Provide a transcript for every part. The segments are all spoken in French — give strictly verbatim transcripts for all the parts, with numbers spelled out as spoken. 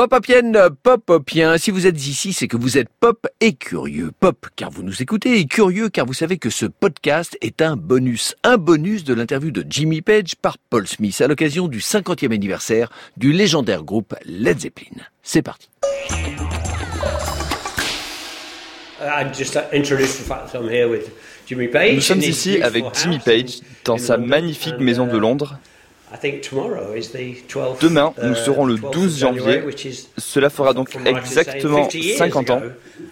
Pop-Popienne, Pop-Popien, si vous êtes ici, c'est que vous êtes pop et curieux. Pop, car vous nous écoutez, et curieux, car vous savez que ce podcast est un bonus. Un bonus de l'interview de Jimmy Page par Paul Smith à l'occasion du cinquantième anniversaire du légendaire groupe Led Zeppelin. C'est parti. Nous sommes ici avec Jimmy Page dans sa magnifique maison de Londres. Demain, nous serons le douze janvier. Cela fera donc exactement cinquante ans.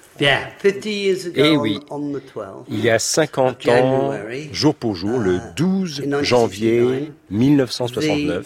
Eh oui, il y a cinquante ans, jour pour jour, le douze janvier mille neuf cent soixante-neuf,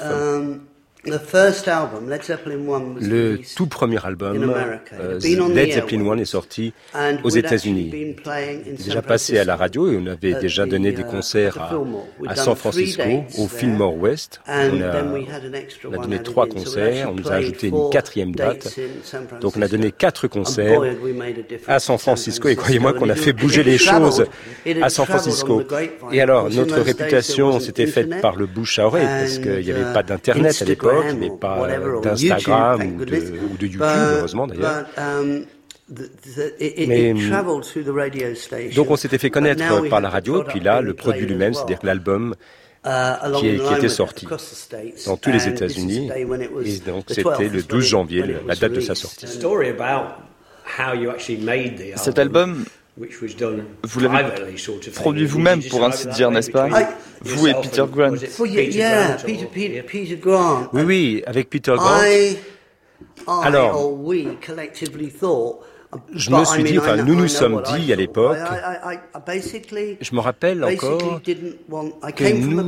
le tout premier album, euh, Led Zeppelin un, est sorti aux États-Unis. Il est déjà passé à la radio et on avait déjà donné des concerts à, à San Francisco, au Fillmore West. On a, on a donné trois concerts, on nous a ajouté une quatrième date. Donc on a donné quatre concerts à San Francisco et croyez-moi qu'on a fait bouger les choses à San Francisco. Et alors, notre réputation s'était faite par le bouche à oreille parce qu'il n'y avait pas d'internet à l'époque. Il n'y avait pas d'Instagram ou de, ou de YouTube, heureusement d'ailleurs. Mais, donc on s'était fait connaître par la radio, puis là, le produit lui-même, c'est-à-dire l'album qui, est, qui était sorti dans tous les États-Unis, et donc c'était le douze janvier, la date de sa sortie. Cet album, vous l'avez produit vous-même, pour ainsi dire, n'est-ce pas? Vous et Peter Grant. Oui, oui, avec Peter Grant. Alors, je me suis dit, enfin, nous nous sommes dit à l'époque, je me rappelle encore que nous,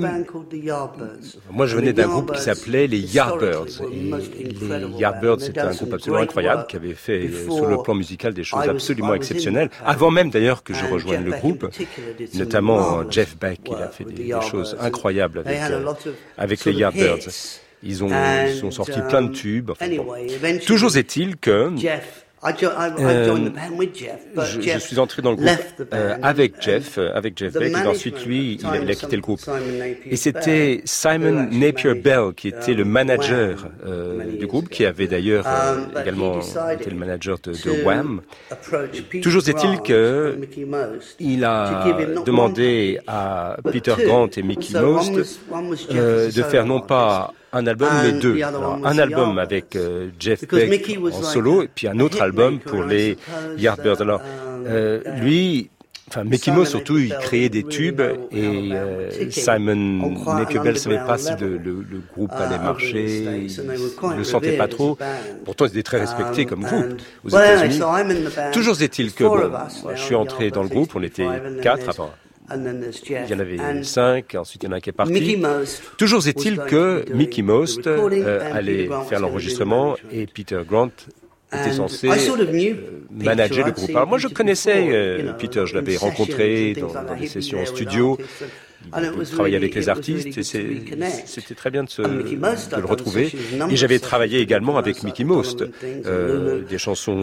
moi je venais d'un groupe qui s'appelait les Yardbirds. Et les Yardbirds, c'était un groupe absolument incroyable qui avait fait sur le plan musical des choses absolument exceptionnelles, avant même d'ailleurs que je rejoigne le groupe, notamment Jeff Beck, il a fait des, des choses incroyables avec, euh, avec les Yardbirds. Ils ont, ils ont sorti plein de tubes. Enfin, bon. Toujours est-il que Euh, je, je suis entré dans le groupe euh, avec Jeff, euh, avec Jeff Beck, et ensuite lui, il a, il a quitté le groupe. Et c'était Simon Napier Bell qui était le manager euh, du groupe, qui avait d'ailleurs euh, également été le manager de, de Wham. Toujours est-il que il a demandé à Peter Grant et Mickey Most euh, de faire non pas un album, mais deux. Alors, un album avec euh, Jeff Beck en solo, et puis un autre album pour les Yardbirds. Alors, euh, lui, enfin, Mickey Most surtout, il créait des tubes, et euh, Simon Napier Bell ne savait pas si le, le, le groupe allait marcher, il ne le sentait pas trop. Pourtant, il était très respecté comme groupe aux États-Unis. Toujours est-il que, bon, moi, je suis entré dans le groupe, on était quatre avant. Il y en avait cinq, ensuite il y en a un qui est parti. Toujours est-il que Mickey Most euh, allait faire l'enregistrement et Peter Grant était censé euh, manager le groupe. Alors moi je connaissais euh, Peter, je l'avais rencontré dans, dans des sessions en studio. Il travaillait avec les artistes et c'est, c'était très bien de, se, de le retrouver. Et j'avais travaillé également avec Mickey Most, euh, des chansons de,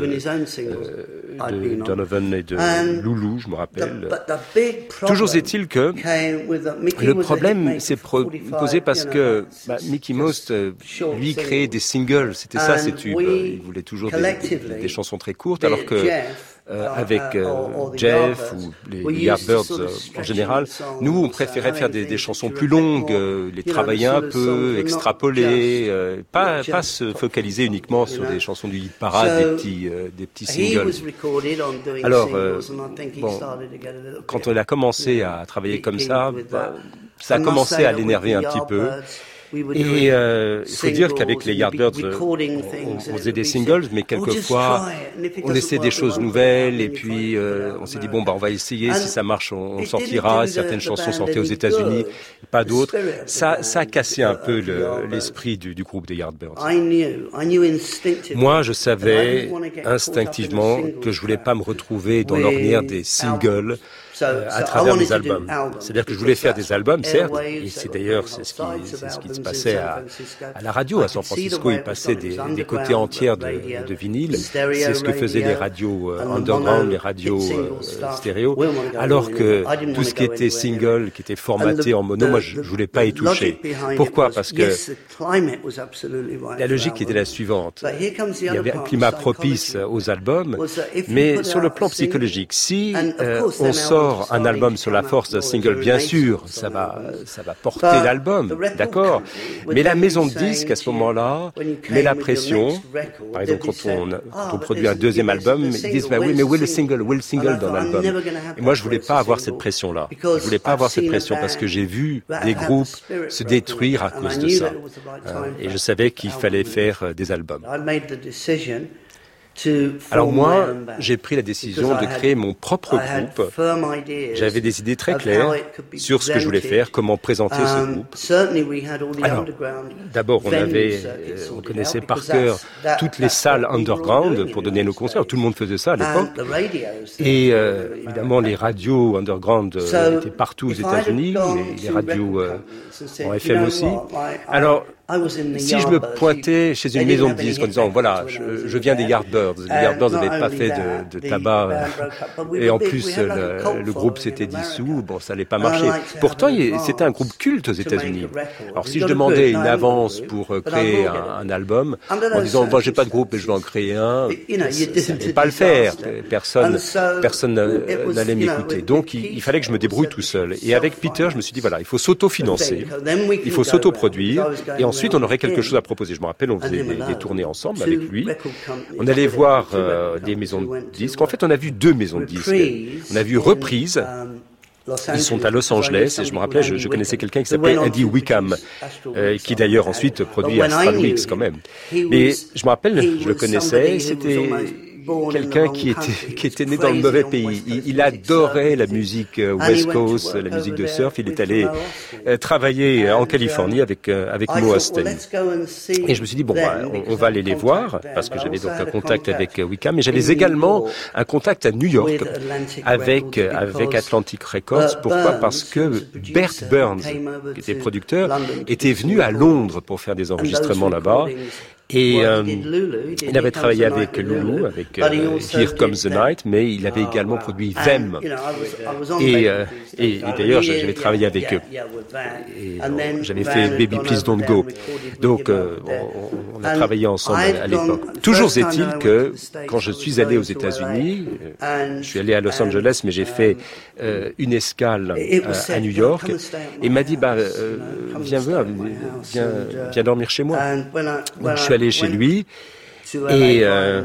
euh, de Donovan et de Loulou, je me rappelle. Toujours est-il que le problème s'est posé parce que bah, Mickey Most, lui, créait des singles, c'était ça ses tubes. Il voulait toujours des, des, des chansons très courtes, alors que Euh, avec euh, Jeff ou les Yardbirds euh, en général, nous on préférait faire des, des chansons plus longues, euh, les travailler un peu, extrapoler, euh, pas pas se focaliser uniquement sur des chansons du hit parade, des petits euh, des petits singles. Alors euh, bon, quand on a commencé à travailler comme ça, bah, ça a commencé à l'énerver un petit peu. Et euh, il faut dire qu'avec les Yardbirds, on, on faisait des singles, mais quelquefois, on laissait des choses nouvelles, et puis euh, on s'est dit, bon, bah, on va essayer, si ça marche, on, on sortira. Certaines chansons sortaient aux États-Unis, pas d'autres. Ça, ça a cassé un peu le, l'esprit du, du groupe des Yardbirds. Moi, je savais instinctivement que je voulais pas me retrouver dans l'ornière des singles, euh, à travers mes albums. C'est-à-dire que je voulais faire des albums, certes, et c'est d'ailleurs c'est ce, qui, c'est ce qui se passait à, à la radio à San Francisco. Il passait des, des côtés entières de, de vinyle. C'est ce que faisaient les radios euh, underground, les radios euh, stéréo. Alors que tout ce qui était single, qui était formaté en mono, moi je, je voulais pas y toucher. Pourquoi? Parce que la logique était la suivante. Il y avait un climat propice aux albums, mais sur le plan psychologique, si euh, on sort un album sur la force d'un single, bien sûr, ça va, ça va porter l'album, d'accord. Mais la maison de disques, à ce moment-là, met la pression. Par exemple, quand on, quand on produit un deuxième album, ils disent, bah oui, mais où est le single, où est le single dans l'album? Et moi, je voulais pas avoir cette pression-là. Je voulais pas avoir cette pression parce que j'ai vu des groupes se détruire à cause de ça. Et je savais qu'il fallait faire des albums. Alors moi, j'ai pris la décision de créer mon propre groupe. J'avais des idées très claires sur ce que je voulais faire, comment présenter ce groupe. Alors, d'abord, on avait, on connaissait par cœur toutes les salles underground pour donner nos concerts. Tout le monde faisait ça à l'époque. Et euh, évidemment, les radios underground euh, étaient partout aux États-Unis, les, les radios euh, en F M aussi. Alors, si je me pointais chez une maison de disques en disant, voilà, je, je viens des Yardbirds, les Yardbirds n'avaient pas fait de, de tabac, et en plus le, le groupe s'était dissous, bon, ça n'allait pas marcher. Pourtant, c'était un groupe culte aux États-Unis. Alors si je demandais une avance pour créer un, un album, en disant, bon, j'ai pas de groupe et je vais en créer un, ça n'allait pas le faire. Personne, personne n'allait m'écouter. Donc il, il fallait que je me débrouille tout seul. Et avec Peter, je me suis dit, voilà, il faut s'auto-financer, il faut s'auto-produire, et ensuite, on aurait quelque chose à proposer. Je me rappelle, on faisait des, des tournées ensemble avec lui. On allait voir euh, des maisons de disques. En fait, on a vu deux maisons de disques. On a vu Reprise. Ils sont à Los Angeles. Et je me rappelais, je, je connaissais quelqu'un qui s'appelait Andy Wickham, euh, qui d'ailleurs ensuite produit Astral Weeks quand même. Mais je me rappelle, je le connaissais. C'était quelqu'un qui était qui était né dans le mauvais pays. Il, il adorait la musique West Coast, la musique de surf. Il est allé euh, travailler en Californie avec euh, avec Mo Osteen. Et je me suis dit bon, bah, on, on va aller les voir parce que j'avais donc un contact avec Wickham, mais j'avais également un contact à New York avec avec Atlantic Records. Pourquoi? Parce que Bert Burns, qui était producteur, était venu à Londres pour faire des enregistrements là-bas. Et euh, il avait travaillé avec Lulu, avec euh, Here Comes the Night, mais il avait également produit Them. Et, euh, et, et d'ailleurs, j'avais travaillé avec eux. Et euh, j'avais fait Baby Please Don't Go. Donc, euh, on, on a travaillé ensemble à l'époque. Toujours est-il que quand je suis allé aux États-Unis, euh, je suis allé à Los Angeles, mais j'ai fait euh, une escale euh, à New York. Et il m'a dit, bah, euh, viens, viens, viens, viens dormir chez moi. Donc, je suis allé chez lui et euh,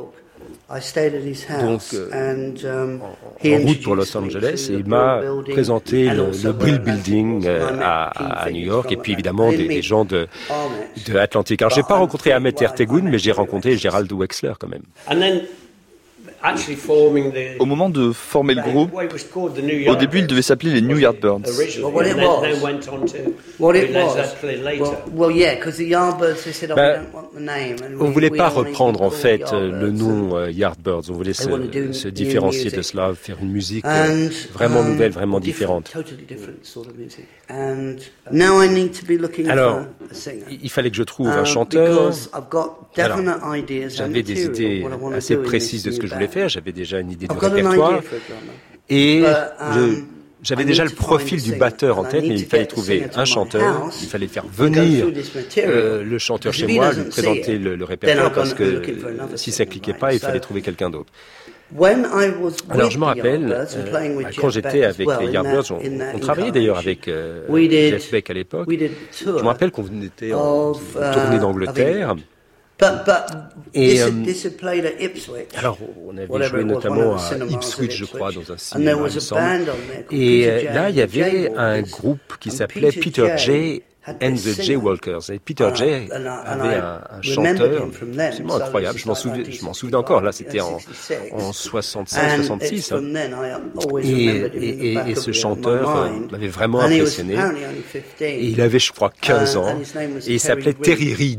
donc euh, en, en route pour Los Angeles et il m'a présenté le, le Brill Building euh, à, à New York et puis évidemment des, des gens de, de Atlantic. Alors j'ai pas rencontré Ahmet Ertegun mais j'ai rencontré Gerald Wexler quand même. Au moment de former le groupe, au début, il devait s'appeler les New Yardbirds. Ben, on ne voulait pas reprendre en fait le nom euh, Yardbirds, on voulait se, se différencier de cela, faire une musique euh, vraiment nouvelle, vraiment différente. Alors, il fallait que je trouve un chanteur. Alors, j'avais des idées assez précises de ce que je voulais faire, j'avais déjà une idée de répertoire et je, j'avais déjà le profil du batteur en tête, mais il fallait trouver un chanteur, il fallait faire venir euh, le chanteur chez moi, lui présenter le, le répertoire parce que si ça cliquait pas, il fallait trouver quelqu'un d'autre. Alors je me rappelle, euh, quand j'étais avec les Yardbirds, on, on travaillait d'ailleurs avec euh, Jeff Beck à l'époque, je me rappelle qu'on était en tournée d'Angleterre. Et euh, alors, on avait joué notamment à Ipswich, je crois, dans un cinéma, il me semble. Et euh, là, il y avait un groupe qui s'appelait Peter J. and the Jaywalkers. Et Peter J. avait un, un chanteur absolument incroyable. Je m'en souviens, je m'en souviens encore. Là, c'était en, en soixante-cinq, soixante-six. Hein. Et, et, et, et ce chanteur euh, m'avait vraiment impressionné. Et il avait, je crois, quinze ans. Et il s'appelait Terry Reid.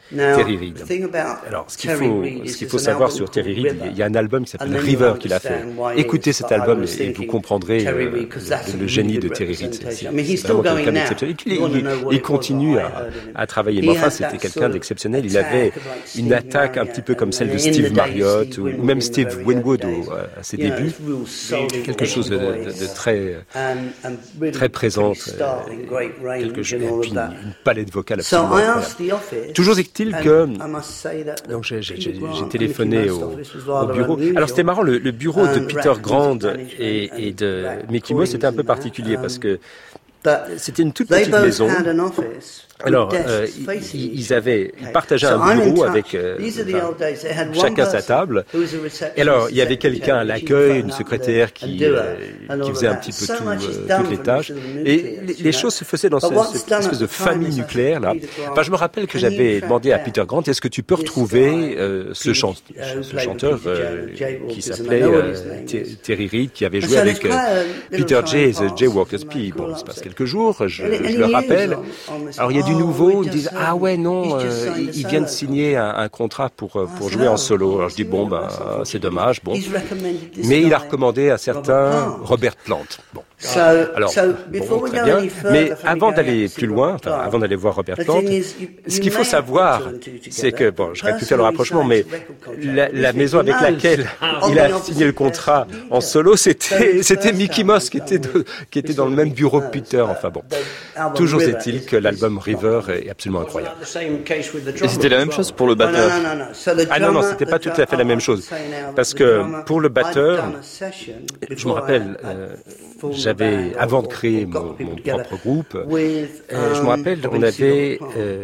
Terry Reid. Alors, ce qu'il faut, ce qu'il faut savoir sur Terry Reid, il y a un album qui s'appelle River qu'il a fait. Écoutez cet album et vous comprendrez euh, le, le génie de Terry Reid. C'est, c'est vraiment quelqu'un d'exceptionnel. Il, il, il continue à, à travailler. Mais enfin, c'était quelqu'un d'exceptionnel. Il avait une attaque un petit peu comme celle de Steve Marriott ou même Steve Winwood au, à ses débuts. Quelque chose de, de, de très, très présente. Quelque chose, et puis une, une palette vocale absolument incroyable. Toujours est-il que donc j'ai, j'ai, j'ai, j'ai téléphoné au, au bureau. Alors c'était marrant, le, le bureau de Peter Grant et, et de Mickey Mouse c'était un peu particulier parce que c'était une toute petite maison. Alors, euh, ils, ils avaient, ils partageaient un bureau avec euh, enfin, chacun sa table. Et alors, il y avait quelqu'un à l'accueil, une secrétaire qui, euh, qui faisait un petit peu tout, euh, toutes les tâches. Et les, les choses se faisaient dans ce, cette espèce de famille nucléaire là. Enfin, je me rappelle que j'avais demandé à Peter Grant, est-ce que tu peux retrouver euh, ce, chan- ce chanteur euh, qui s'appelait euh, Terry Reid, qui avait joué avec euh, Peter Jay et The Jaywalkers. Puis bon, il se passe quelques jours, je, je le rappelle. Alors, il y a du nouveau, ils disent ah ouais non, euh, ils viennent signer un, un contrat pour pour jouer en solo. Alors je dis bon ben c'est dommage, bon. Mais il a recommandé un certain Robert Plant. Bon. Alors bon, très bien. Mais avant d'aller plus loin, enfin avant d'aller voir Robert Plant, ce qu'il faut savoir, c'est que bon, j'aurais pu faire le rapprochement, mais la, la maison avec laquelle il a signé le contrat en solo, c'était c'était Mickey Mouse qui était de, qui était dans le même bureau que Peter. Enfin bon, toujours est-il que l'album River est absolument incroyable. Et c'était la même chose pour le batteur? Ah non, non, c'était pas tout à fait la même chose. Parce que pour le batteur, je me rappelle, euh, j'avais, avant de créer mon, mon propre groupe, euh, je me rappelle, on avait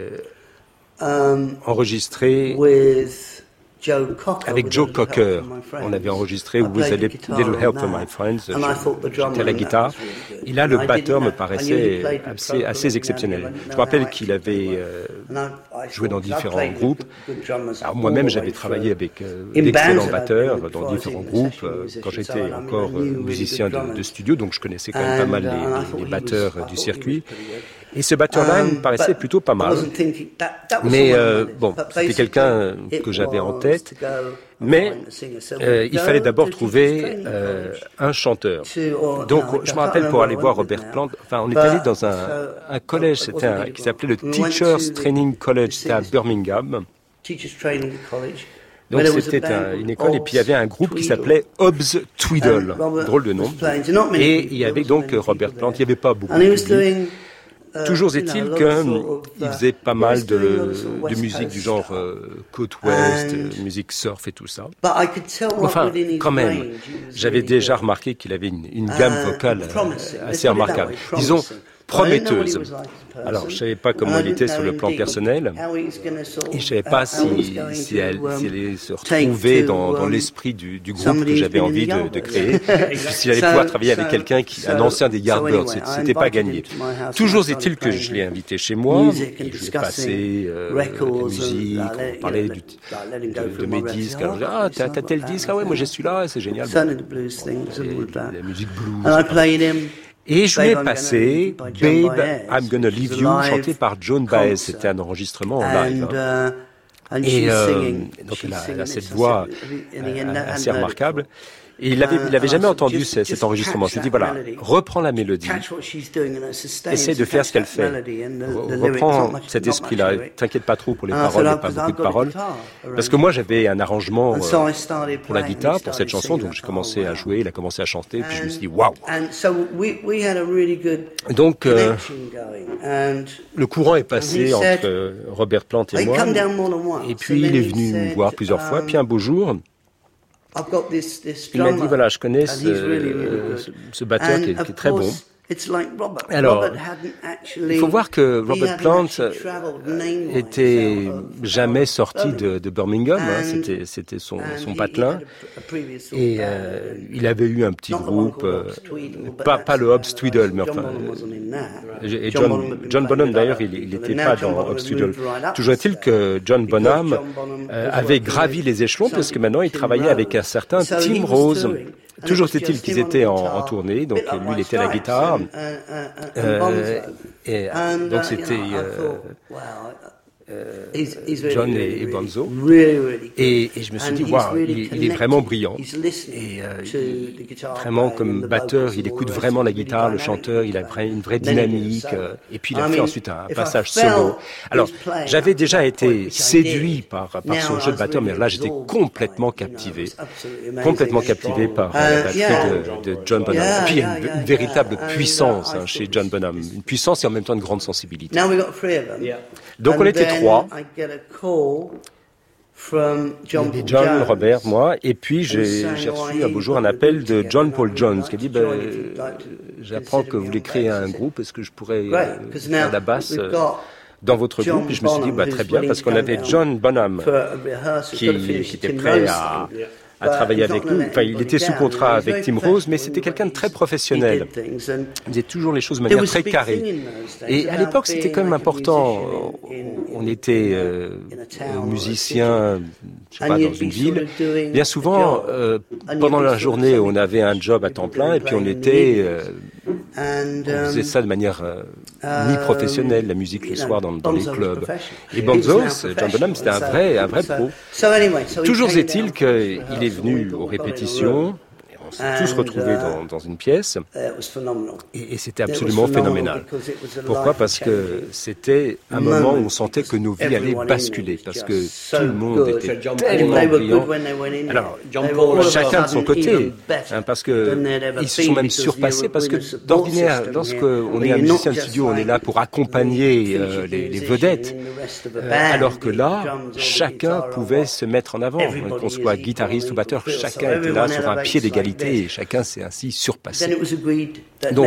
euh, enregistré avec Joe Cocker, on avait enregistré With a Little Help from My Friends, j'étais à la guitare, et là le batteur me paraissait assez, assez exceptionnel. Je me rappelle qu'il avait euh, joué dans différents groupes. Alors moi-même j'avais travaillé avec euh, d'excellents batteurs dans différents groupes, euh, quand j'étais encore euh, musicien de, de studio, donc je connaissais quand même pas mal les, les batteurs euh, du circuit. Et ce batteur-là me paraissait plutôt pas mal. Mais euh, bon, c'était quelqu'un que j'avais en tête. Mais euh, il fallait d'abord trouver euh, un chanteur. Donc je me rappelle pour aller voir Robert Plant, enfin on est allé dans un, un collège, c'était un, qui s'appelait le Teachers Training College, c'était à Birmingham. Donc c'était un, une école et puis il y avait un groupe qui s'appelait Hobbs Tweedle, drôle de nom. Et il y avait donc Robert Plant, il n'y avait pas beaucoup de public. Toujours est-il qu'il faisait pas mal de, de musique du genre euh, côte ouest, euh, musique surf et tout ça. Enfin, quand même, j'avais déjà remarqué qu'il avait une, une gamme vocale euh, assez remarquable. Disons, prometteuse. Alors, je ne savais pas comment elle était sur le plan personnel, et je ne savais pas si, si, elle, si elle allait se retrouver dans, dans l'esprit du, du groupe que j'avais envie de, de créer, et puis s'il allait pouvoir travailler avec quelqu'un qui, un ancien des Yardbirds, c'était pas gagné. Toujours est-il que je l'ai invité chez moi, et je lui ai passé euh, la musique, on parlait du, de, de mes disques, alors je disais, ah, t'as, t'as tel disque, ah ouais, moi j'ai celui-là, c'est génial. Bon, la musique blues. Et je lui ai passé Babe, I'm Gonna Leave You, chanté par Joan Baez. C'était un enregistrement en live. Hein. Et euh, donc elle a, elle a cette voix euh, assez remarquable. Et il n'avait il avait jamais entendu ce, cet enregistrement. Je lui ai dit, voilà, reprends la mélodie, essaie de faire ce qu'elle fait, reprends cet esprit-là, t'inquiète pas trop pour les paroles, il n'y a pas beaucoup de paroles. Parce que moi, j'avais un arrangement euh, pour la guitare, pour cette chanson, donc j'ai commencé à jouer, il a commencé à chanter, puis je me suis dit, waouh! Donc, euh, le courant est passé entre Robert Plant et moi, et puis il est venu me voir plusieurs fois, puis un beau jour, il m'a dit, voilà, je connais ce, euh, ce batteur qui est, qui est très bon. Alors, il faut voir que Robert Plant était jamais sorti de, de Birmingham, hein, c'était, c'était son, son patelin, et euh, il avait eu un petit groupe, euh, pas, pas le Hobbs Tweedle, mais enfin, et John, John Bonham d'ailleurs, il n'était pas dans Hobbs Tweedle. Toujours est-il que John Bonham euh, avait gravi les échelons, parce que maintenant il travaillait avec un certain Tim Rose. Toujours est-il qu'ils étaient en, en tournée, donc lui il était à la guitare, euh, et donc c'était, euh, Euh, John et, et Bonzo, et, et je me suis dit, waouh, il, il est vraiment brillant, et euh, vraiment comme batteur, il écoute vraiment la guitare, le chanteur, il a une vraie dynamique, euh, et puis il a fait ensuite un passage solo. Alors, j'avais déjà été séduit par, par son jeu de batteur, mais là j'étais complètement captivé, complètement captivé par la batterie de, de John Bonham. Et puis il y a une, une véritable puissance hein, chez John Bonham, une puissance et en même temps une grande sensibilité. Donc on était trois. John, Robert, moi, et puis j'ai, j'ai reçu un beau jour un appel de John Paul Jones qui a dit ben, j'apprends que vous voulez créer un groupe, est-ce que je pourrais euh, faire la basse euh, dans votre groupe? Et je me suis dit bah, très bien, parce qu'on avait John Bonham qui, qui était prêt à, à travailler avec nous. Enfin, il était sous contrat avec Tim Rose, mais c'était quelqu'un de très professionnel. Il faisait toujours les choses de manière très carrée. Et à l'époque, c'était quand même important. On était euh, musiciens, je sais pas, dans une ville. Bien souvent, euh, pendant la journée, on avait un job à temps plein, et puis on était... Euh, on faisait ça de manière euh, mi-professionnelle, la musique le soir dans, dans les clubs. Et Bonzos, John Bonham, c'était un vrai, un vrai pro. Toujours est-il qu'il est venu aux répétitions, et on s'est tous retrouvés dans, dans une pièce, et, et c'était absolument phénoménal. Pourquoi? Parce que c'était un moment où on sentait que nos vies allaient basculer, parce que tout le monde était tellement brillant. Alors, chacun de son côté, hein, parce que ils se sont même surpassés, parce que d'ordinaire, lorsqu'on est un musicien de studio, on est là pour accompagner euh, les, les vedettes, euh, alors que là, chacun pouvait se mettre en avant, qu'on soit guitariste ou batteur, chacun était là sur un pied d'égalité et chacun s'est ainsi surpassé. Donc,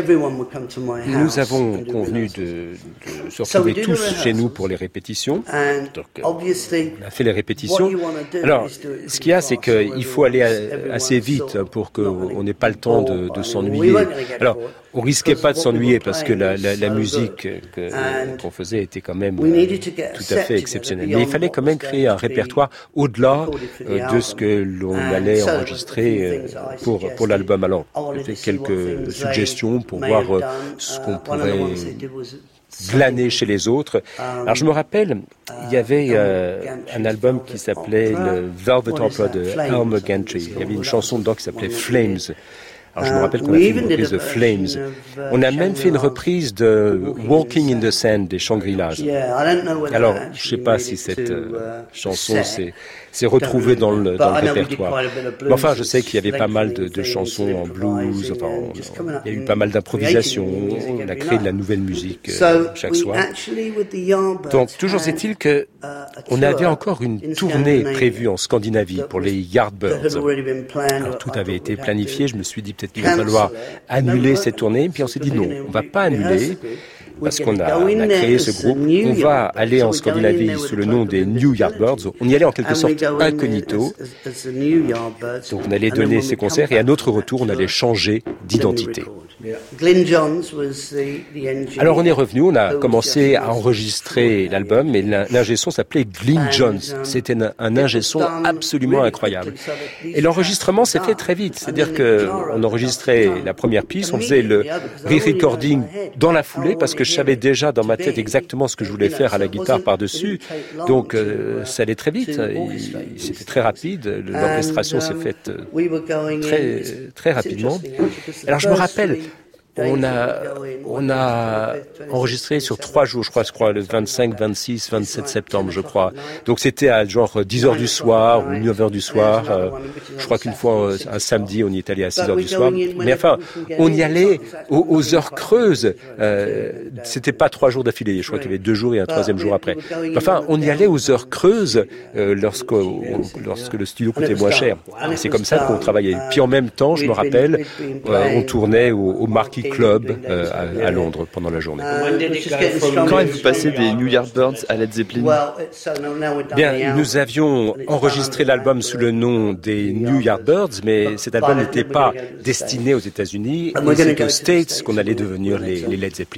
nous avons convenu de, de se retrouver tous chez nous pour les répétitions. Donc, on a fait les répétitions. Alors, ce qu'il y a, c'est qu'il faut aller assez vite pour qu'on n'ait pas le temps de, de s'ennuyer. Alors, on risquait pas de s'ennuyer parce que la, la, la musique que, qu'on faisait était quand même euh, tout à fait exceptionnelle. Mais il fallait quand même créer un répertoire au-delà euh, de ce que l'on allait enregistrer euh, pour, pour l'album. Alors, j'ai fait quelques suggestions pour voir euh, ce qu'on pourrait glaner chez les autres. Alors, je me rappelle, il y avait euh, un album qui s'appelait le Velvet Opera de Elmer Gantry. Il y avait une chanson dedans qui s'appelait Flames. Alors, je me rappelle qu'on a fait une reprise de Flames. On a même fait une reprise de Walking in the Sand des Shangri-Las. Alors, je ne sais pas si cette euh, chanson s'est, s'est retrouvée dans le, dans le répertoire. Mais enfin, je sais qu'il y avait pas mal de, de chansons en blues. Enfin, on, il y a eu pas mal d'improvisations. On a créé de la nouvelle musique euh, chaque soir. Donc, toujours est-il que on avait encore une tournée prévue en Scandinavie pour les Yardbirds. Alors, tout avait été planifié. Je me suis dit peut-être qu'il va falloir annuler cette tournée. Puis on s'est dit non, on va pas annuler parce qu'on a, on a créé ce groupe. On va aller en Scandinavie sous le nom des New Yardbirds. On y allait en quelque sorte incognito. Donc on allait donner ces concerts et à notre retour, on allait changer d'identité. Alors on est revenu, on a commencé à enregistrer l'album et l'ingé son s'appelait Glyn Johns. C'était un, un ingé son absolument incroyable. Et l'enregistrement s'est fait très vite, c'est-à-dire que on enregistrait la première piste, on faisait le re-recording dans la foulée parce que je savais déjà dans ma tête exactement ce que je voulais faire à la guitare par-dessus. Donc euh, ça allait très vite, et c'était très rapide, l'orchestration s'est faite très très rapidement. Alors je me rappelle, On a, on a enregistré sur trois jours, je crois, je crois, le vingt-cinq, vingt-six, vingt-sept septembre, je crois. Donc c'était à genre dix heures du soir ou neuf heures du soir. Euh, je crois qu'une fois, un samedi, on y est allé à six heures du soir. Mais enfin, on y allait aux, aux heures creuses. Euh, c'était pas trois jours d'affilée. Je crois qu'il y avait deux jours et un troisième jour après. Enfin, on y allait aux heures creuses euh, lorsque, on, lorsque le studio coûtait moins cher. Et c'est comme ça qu'on travaillait. Puis en même temps, je me rappelle, euh, on tournait au, au Marquis Club euh, à, à Londres pendant la journée. Quand êtes-vous passé des New Yardbirds à Led Zeppelin? Bien, nous avions enregistré l'album sous le nom des New Yardbirds, mais cet album n'était pas destiné aux États-Unis. Et c'est aux States qu'on allait devenir les, les Led Zeppelin.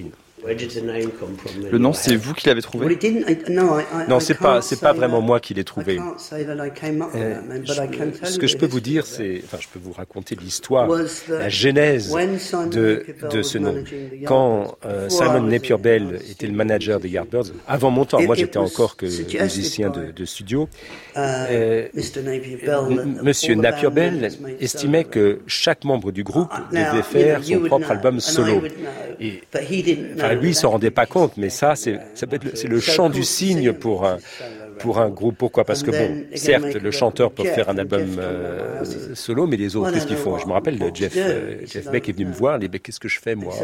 Le nom, c'est vous qui l'avez trouvé? Non, c'est pas, c'est pas vraiment moi qui l'ai trouvé. Euh, je, ce que je peux vous dire, c'est, enfin, je peux vous raconter l'histoire, la genèse de, de ce nom. Quand euh, Simon Napier Bell était le manager des Yardbirds, avant mon temps, moi j'étais encore que musicien de, de studio, euh, Monsieur Napier Bell estimait que chaque membre du groupe devait faire son propre album solo. Et, enfin, lui, il s'en rendait pas compte, mais ça, c'est, ça peut être le, c'est le chant du cygne pour un, pour un groupe. Pourquoi? Parce que bon, certes, le chanteur peut faire un album euh, solo, mais les autres, qu'est-ce qu'ils font? Je me rappelle, Jeff, euh, Jeff Beck est venu me voir, il dit, qu'est-ce que je fais, moi?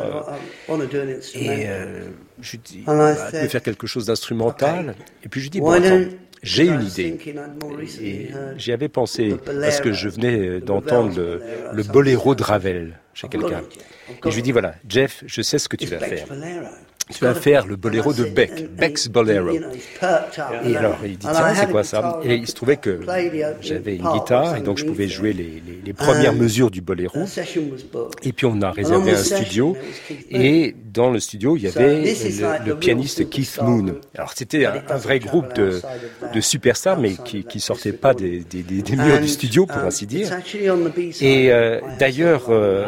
Et euh, je lui dis, bah, tu peux faire quelque chose d'instrumental? Et puis je lui dis, bon, attends, j'ai une idée. Et j'y avais pensé, parce que je venais d'entendre le, le boléro de Ravel chez quelqu'un. Et je lui dis, voilà, Jeff, je sais ce que tu vas faire. Tu vas faire le boléro de Beck, Beck's Bolero. Et alors, il dit, tiens, c'est quoi ça? Et il se trouvait que j'avais une guitare, et donc je pouvais jouer les, les, les premières mesures du boléro. Et puis on a réservé un studio, et dans le studio, il y avait le, le pianiste Keith Moon. Alors c'était un, un vrai groupe de, de superstars, mais qui qui sortaient pas des, des, des, des murs du studio, pour ainsi dire. Et euh, d'ailleurs, euh,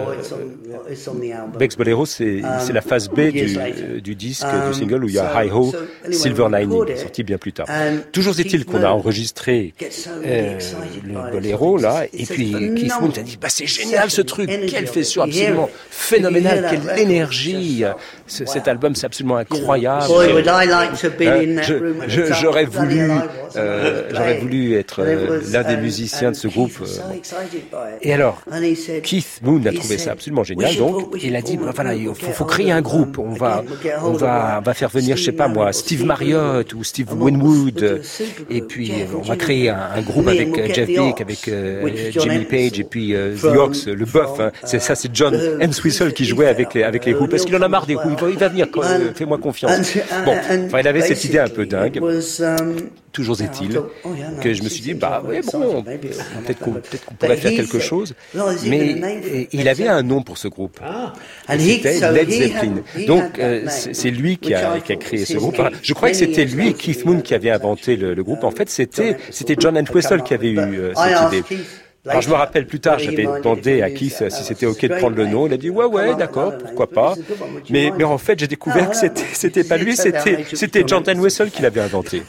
euh, Beck's Bolero, c'est, c'est la phase B du du disque, du single où il y a Hi Ho, Silver Lining, sorti bien plus tard. Toujours est-il qu'on a enregistré euh, le boléro, là, et puis Keith Moon a dit, bah, c'est génial ce truc, quelle fessure absolument phénoménale, quelle énergie, ce, cet album c'est absolument incroyable. Euh, je, je, j'aurais voulu, euh, j'aurais voulu être euh, l'un des musiciens de ce groupe. Euh, et alors, Keith Moon a trouvé ça absolument génial, donc il a dit, bah, voilà, il faut, faut créer un groupe, on va On va, on va faire venir, je sais pas moi, Steve Marriott ou Steve Winwood, et puis on va créer un, un groupe avec Jeff Beck, avec euh, Jimmy Page, et puis euh, The Ox, le bœuf. Hein. C'est ça, c'est John Entwistle qui jouait avec les avec les groupes. Parce qu'il en a marre des groupes. Il va, il va venir. Quand, euh, fais-moi confiance. Bon, enfin, il avait cette idée un peu dingue. Toujours est-il que je me suis dit, bah oui, bon, peut-être qu'on, peut-être qu'on pourrait faire quelque chose. Mais il avait un nom pour ce groupe. C'était Led Zeppelin. Donc euh, c'est, c'est lui qui a, qui a créé ce groupe. Enfin, je crois que c'était lui, Keith Moon, qui avait inventé le, le groupe. En fait, c'était c'était John Entwistle qui avait eu euh, cette idée. Alors je me rappelle plus tard, j'avais demandé à Keith si c'était ok de prendre le nom. Il a dit ouais ouais d'accord, pourquoi pas. Mais mais en fait j'ai découvert que c'était c'était pas lui, c'était c'était John Entwistle qui l'avait inventé.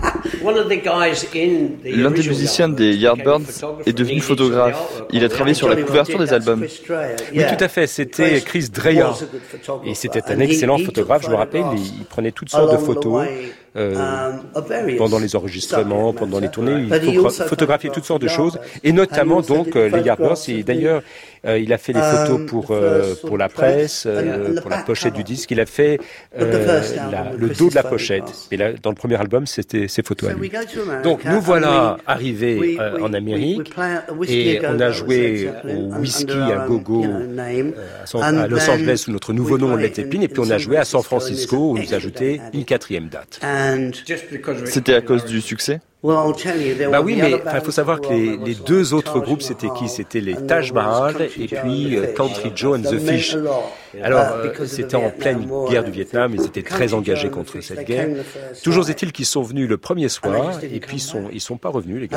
L'un des musiciens des Yardbirds est devenu photographe. Il a travaillé sur la couverture des albums. Oui, tout à fait. C'était Chris Dreja. Et c'était un excellent photographe. Je me rappelle, il prenait toutes sortes de photos. Euh, pendant les enregistrements, pendant les tournées, il photogra- photographiait toutes sortes de choses, et notamment donc euh, les Yardbirds. Et d'ailleurs, euh, il a fait les photos pour euh, pour la presse, euh, pour la pochette du disque. Il a fait euh, la, le dos de la pochette. Et là, dans le premier album, c'était ses photos à lui. Donc nous voilà arrivés euh, en Amérique, et on a joué au Whisky à Go-Go euh, à, San, à Los Angeles sous notre nouveau nom Led Zeppelin, et puis on a joué à San Francisco où on nous a ajouté une quatrième date. C'était à cause du succès? Bah oui, mais il faut savoir que les, les deux autres groupes, c'était qui? C'était les Taj Mahal et puis euh, Country Joe and the Fish. Alors, euh, c'était en pleine guerre du Vietnam, ils étaient très engagés contre cette guerre. Toujours est-il qu'ils sont venus le premier soir, et puis ils sont, ils sont pas revenus, les gars.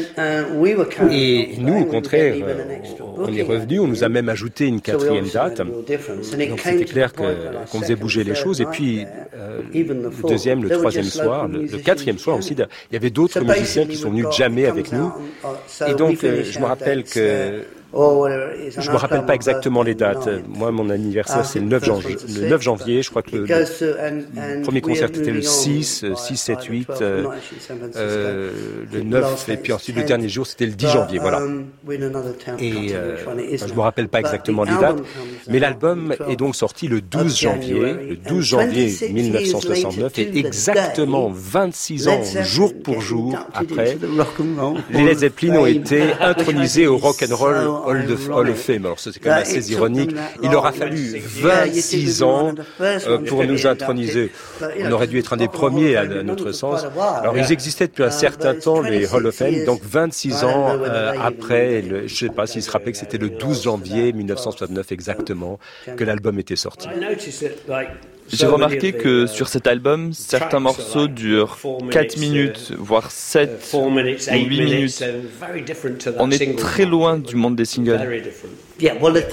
Et nous, au contraire, on est revenus, on nous a même ajouté une quatrième date. Donc c'était clair que, qu'on faisait bouger les choses. Et puis, euh, le deuxième, le troisième soir, le, le quatrième soir aussi, il y avait d'autres musiciens qui sont venus jamais avec nous. Et donc, euh, je me rappelle que je me rappelle pas exactement les dates. Moi, mon anniversaire, c'est le neuf janvier. Le neuf janvier, je crois que le, le premier concert était le six, six, sept, huit, euh, euh, le neuf, et puis ensuite le dernier jour, c'était le dix janvier, voilà. Et euh, enfin, je me rappelle pas exactement les dates, mais l'album est donc sorti le douze janvier, le douze janvier mille neuf cent soixante-neuf, et exactement vingt-six ans, jour pour jour après, les Led Zeppelin ont été intronisés au rock and roll Hall of, Hall of Fame. Alors ça c'est quand même assez ironique. Il leur a fallu vingt-six ans euh, pour nous introniser. On aurait dû être un des premiers à, à notre sens. Alors ils existaient depuis un certain temps, les Hall of Fame, donc vingt-six ans euh, après, le, je ne sais pas s'ils se rappelaient que c'était le douze janvier mille neuf cent soixante-neuf exactement que l'album était sorti. J'ai remarqué que sur cet album, certains morceaux durent quatre minutes, voire sept ou huit minutes. On est très loin du monde des singles. Oui,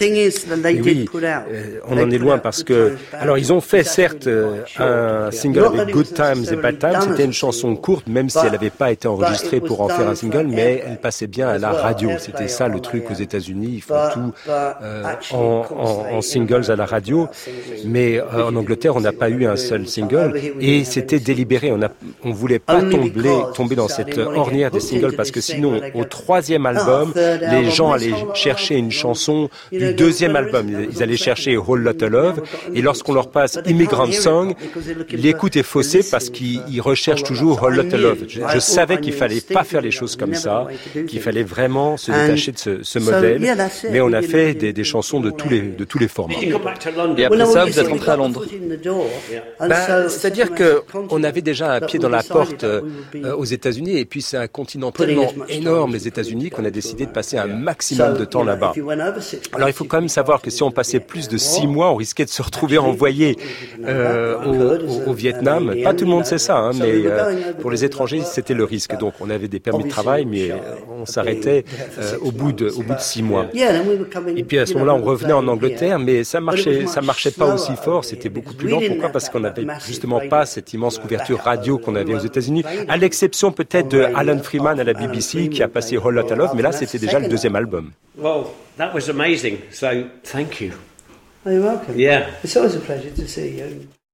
euh, on en est loin parce que... Alors, ils ont fait, certes, euh, un single avec Good Times et Bad Times. C'était une chanson courte, même si elle n'avait pas été enregistrée pour en faire un single, mais elle passait bien à la radio. C'était ça, le truc aux États-Unis. Ils font tout euh, en, en, en singles à la radio. Mais euh, en Angleterre, on n'a pas eu un seul single. Et c'était délibéré. On ne on voulait pas tomber, tomber dans cette ornière des singles parce que sinon, au troisième album, les gens allaient chercher une chanson du deuxième album. Ils allaient chercher Whole Lotta Love et lorsqu'on leur passe Immigrant Song, l'écoute est faussée parce qu'ils recherchent toujours Whole Lotta Love. Je, je savais qu'il fallait pas faire les choses comme ça, qu'il fallait vraiment se détacher de ce, ce modèle, mais on a fait des, des chansons de tous les, de tous les formats. Et après ça, vous êtes rentré à Londres. Ben, c'est-à-dire qu'on avait déjà un pied dans la porte euh, aux États-Unis et puis c'est un continent tellement énorme, les États-Unis, qu'on a décidé de passer un maximum de temps là-bas. Alors il faut quand même savoir que si on passait plus de six mois, on risquait de se retrouver envoyé euh, au, au, au Vietnam. Pas tout le monde sait ça, hein, mais euh, pour les étrangers, c'était le risque. Donc on avait des permis de travail, mais on s'arrêtait euh, au bout de au bout de six mois. Et puis à ce moment-là, on revenait en Angleterre, mais ça marchait ça marchait pas aussi fort. C'était beaucoup plus lent. Pourquoi ? Parce qu'on n'avait justement pas cette immense couverture radio qu'on avait aux États-Unis, à l'exception peut-être de Alan Freeman à la B B C qui a passé Whole Lotta Love, mais là c'était déjà le deuxième album. Wow, that was amazing. So, thank you. Oh, you're welcome. Yeah. It's always a pleasure to see you.